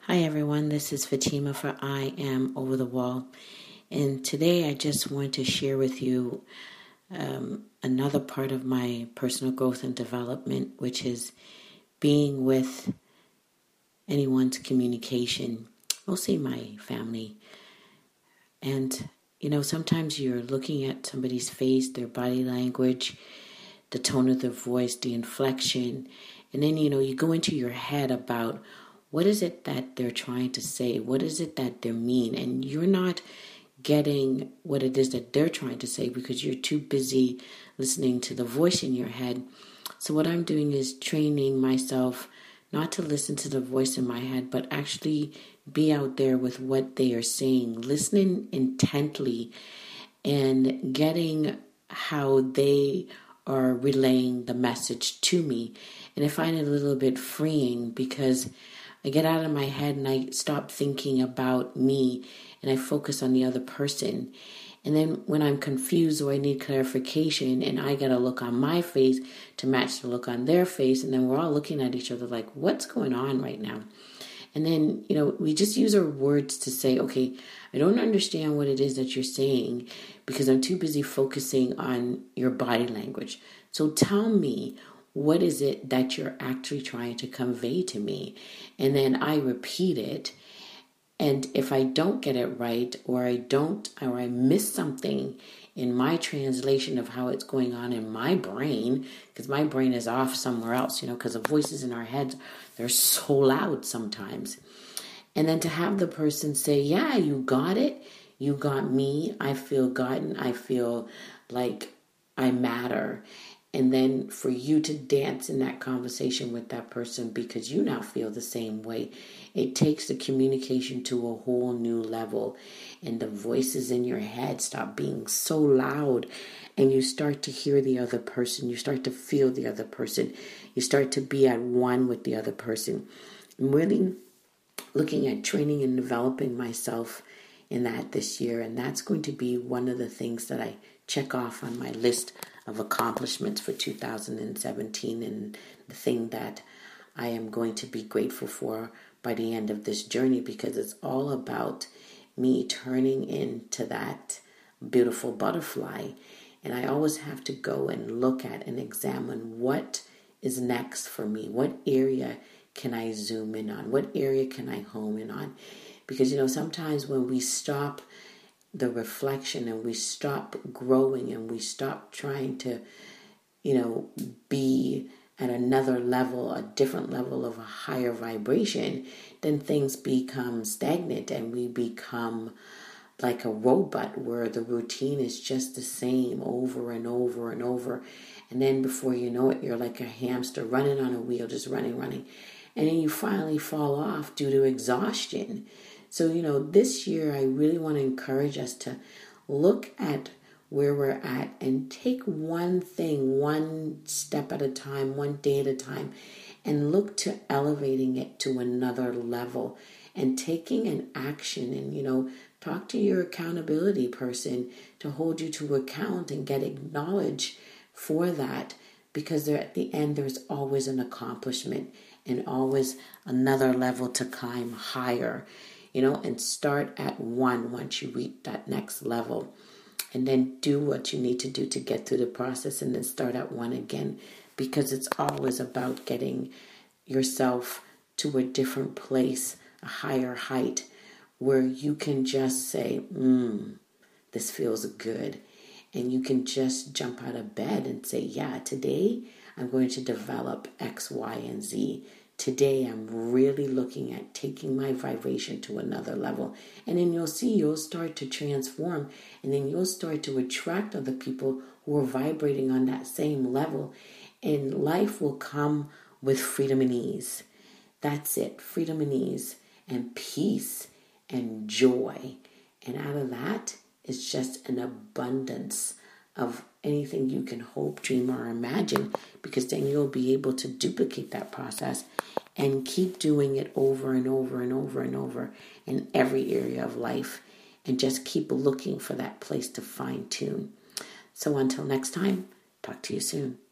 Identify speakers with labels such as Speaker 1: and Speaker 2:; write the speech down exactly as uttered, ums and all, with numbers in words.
Speaker 1: Hi everyone, this is Fatima for I Am Over the Wall, and today I just want to share with you um, another part of my personal growth and development, which is being with anyone's communication, mostly my family. And you know, sometimes you're looking at somebody's face, their body language, the tone of their voice, the inflection, and then you know, you go into your head about what is it that they're trying to say? What is it that they mean? And you're not getting what it is that they're trying to say because you're too busy listening to the voice in your head. So what I'm doing is training myself not to listen to the voice in my head, but actually be out there with what they are saying, listening intently and getting how they are relaying the message to me. And I find it a little bit freeing because I get out of my head and I stop thinking about me and I focus on the other person. And then when I'm confused or I need clarification and I get a look on my face to match the look on their face, and then we're all looking at each other like, what's going on right now? And then, you know, we just use our words to say, okay, I don't understand what it is that you're saying because I'm too busy focusing on your body language. So tell me, what is it that you're actually trying to convey to me? And then I repeat it. And if I don't get it right, or I don't, or I miss something in my translation of how it's going on in my brain, because my brain is off somewhere else, you know, because the voices in our heads, they're so loud sometimes. And then to have the person say, yeah, you got it. You got me. I feel gotten. I feel like I matter. And then for you to dance in that conversation with that person because you now feel the same way. It takes the communication to a whole new level. And the voices in your head stop being so loud. And you start to hear the other person. You start to feel the other person. You start to be at one with the other person. I'm really looking at training and developing myself in that this year. And that's going to be one of the things that I check off on my list of accomplishments for two thousand seventeen, and the thing that I am going to be grateful for by the end of this journey, because it's all about me turning into that beautiful butterfly. And I always have to go and look at and examine what is next for me. What area can I zoom in on? What area can I home in on? Because, you know, sometimes when we stop the reflection and we stop growing and we stop trying to, you know, be at another level, a different level of a higher vibration, then things become stagnant and we become like a robot where the routine is just the same over and over and over. And then before you know it, you're like a hamster running on a wheel, just running, running. And then you finally fall off due to exhaustion. So, you know, this year I really want to encourage us to look at where we're at and take one thing, one step at a time, one day at a time, and look to elevating it to another level and taking an action. And, you know, talk to your accountability person to hold you to account and get acknowledged for that, because there, at the end there's always an accomplishment and always another level to climb higher. You know, and start at one once you reach that next level. And then do what you need to do to get through the process and then start at one again. Because it's always about getting yourself to a different place, a higher height, where you can just say, mm, this feels good. And you can just jump out of bed and say, yeah, today I'm going to develop X, Y, and Z. Today, I'm really looking at taking my vibration to another level. And then you'll see you'll start to transform. And then you'll start to attract other people who are vibrating on that same level. And life will come with freedom and ease. That's it. Freedom and ease and peace and joy. And out of that is just an abundance of anything you can hope, dream, or imagine, because then you'll be able to duplicate that process and keep doing it over and over and over and over in every area of life, and just keep looking for that place to fine tune. So until next time, talk to you soon.